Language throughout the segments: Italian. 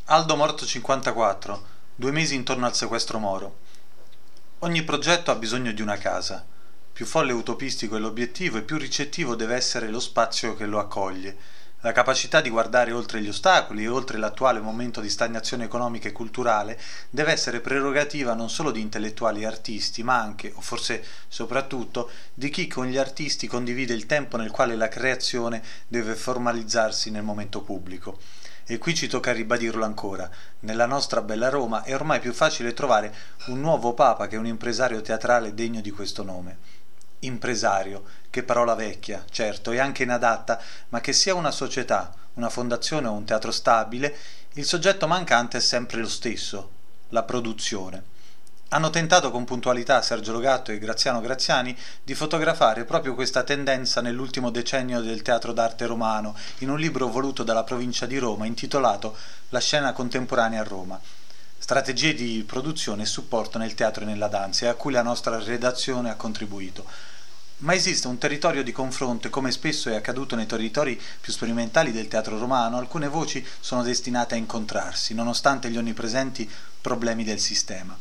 Aldo morto 54, 2 mesi intorno al sequestro Moro. Ogni progetto ha bisogno di una casa. Più folle e utopistico è l'obiettivo e più ricettivo deve essere lo spazio che lo accoglie. La capacità di guardare oltre gli ostacoli e oltre l'attuale momento di stagnazione economica e culturale deve essere prerogativa non solo di intellettuali e artisti, ma anche, o forse soprattutto, di chi con gli artisti condivide il tempo nel quale la creazione deve formalizzarsi nel momento pubblico. E qui ci tocca ribadirlo ancora. Nella nostra bella Roma è ormai più facile trovare un nuovo papa che un impresario teatrale degno di questo nome. Impresario, che parola vecchia, certo, e anche inadatta, ma che sia una società, una fondazione o un teatro stabile, il soggetto mancante è sempre lo stesso, la produzione. Hanno tentato con puntualità Sergio Logatto e Graziano Graziani di fotografare proprio questa tendenza nell'ultimo decennio del teatro d'arte romano, in un libro voluto dalla provincia di Roma intitolato La scena contemporanea a Roma. Strategie di produzione e supporto nel teatro e nella danza, e a cui la nostra redazione ha contribuito. Ma esiste un territorio di confronto e, come spesso è accaduto nei territori più sperimentali del teatro romano, alcune voci sono destinate a incontrarsi, nonostante gli onnipresenti problemi del sistema.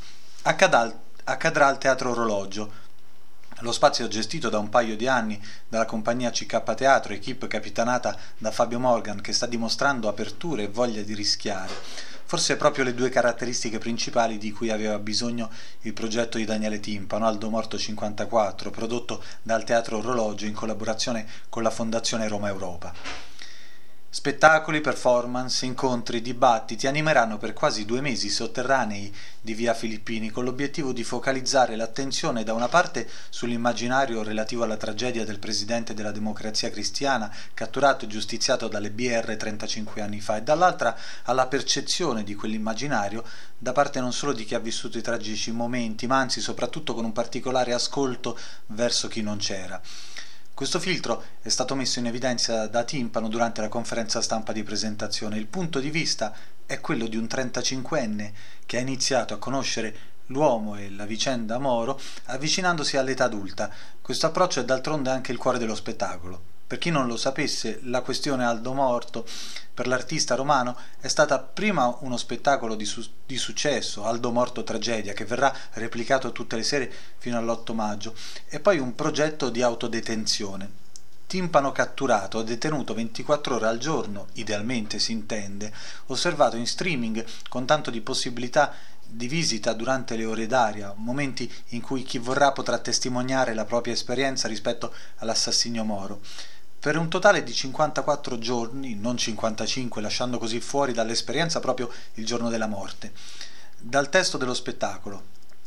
Accadrà al Teatro Orologio. Lo spazio è gestito da un paio di anni dalla compagnia CK Teatro, equipe capitanata da Fabio Morgan, che sta dimostrando apertura e voglia di rischiare. Forse proprio le due caratteristiche principali di cui aveva bisogno il progetto di Daniele Timpano, Aldo morto 54, prodotto dal Teatro Orologio in collaborazione con la Fondazione Roma Europa. Spettacoli, performance, incontri, dibattiti animeranno per quasi 2 mesi i sotterranei di via Filippini, con l'obiettivo di focalizzare l'attenzione da una parte sull'immaginario relativo alla tragedia del presidente della Democrazia Cristiana catturato e giustiziato dalle BR 35 anni fa, e dall'altra alla percezione di quell'immaginario da parte non solo di chi ha vissuto i tragici momenti, ma anzi soprattutto con un particolare ascolto verso chi non c'era. Questo filtro è stato messo in evidenza da Timpano durante la conferenza stampa di presentazione. Il punto di vista è quello di un 35enne che ha iniziato a conoscere l'uomo e la vicenda Moro avvicinandosi all'età adulta. Questo approccio è d'altronde anche il cuore dello spettacolo. Per chi non lo sapesse, la questione Aldo morto per l'artista romano è stata prima uno spettacolo di successo, Aldo morto tragedia, che verrà replicato tutte le sere fino all'8 maggio, e poi un progetto di autodetenzione. Timpano catturato, detenuto 24 ore al giorno, idealmente si intende, osservato in streaming con tanto di possibilità di visita durante le ore d'aria, momenti in cui chi vorrà potrà testimoniare la propria esperienza rispetto all'assassinio Moro. Per un totale di 54 giorni, non 55, lasciando così fuori dall'esperienza proprio il giorno della morte. Dal testo dello spettacolo.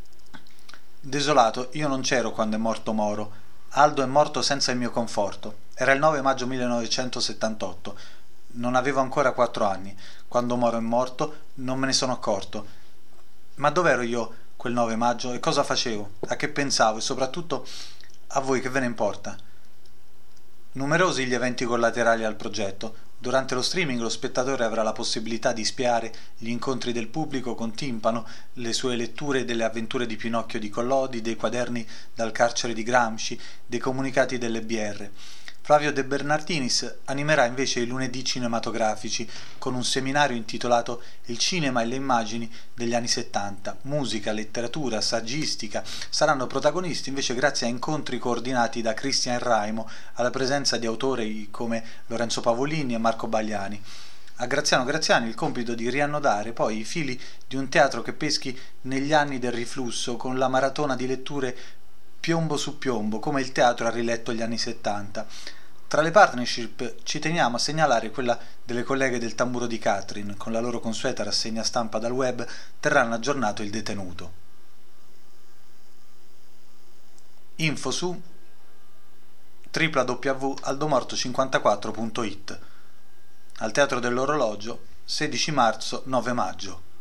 Desolato, io non c'ero quando è morto Moro. Aldo è morto senza il mio conforto. Era il 9 maggio 1978. Non avevo ancora 4 anni. Quando Moro è morto non me ne sono accorto. Ma dov'ero io quel 9 maggio e cosa facevo? A che pensavo? E soprattutto a voi che ve ne importa? Numerosi gli eventi collaterali al progetto. Durante lo streaming lo spettatore avrà la possibilità di spiare gli incontri del pubblico con Timpano, le sue letture delle avventure di Pinocchio di Collodi, dei quaderni dal carcere di Gramsci, dei comunicati delle BR. Flavio De Bernardinis animerà invece i lunedì cinematografici con un seminario intitolato Il cinema e le immagini degli anni 70. Musica, letteratura, saggistica saranno protagonisti invece grazie a incontri coordinati da Cristian Raimo, alla presenza di autori come Lorenzo Pavolini e Marco Bagliani. A Graziano Graziani il compito di riannodare poi i fili di un teatro che peschi negli anni del riflusso con la maratona di letture piombo su piombo, come il teatro ha riletto gli anni 70. Tra le partnership ci teniamo a segnalare quella delle colleghe del Tamburo di Katrin, con la loro consueta rassegna stampa dal web terranno aggiornato il detenuto. Info su www.aldomorto54.it. Al Teatro dell'Orologio, 16 marzo, 9 maggio.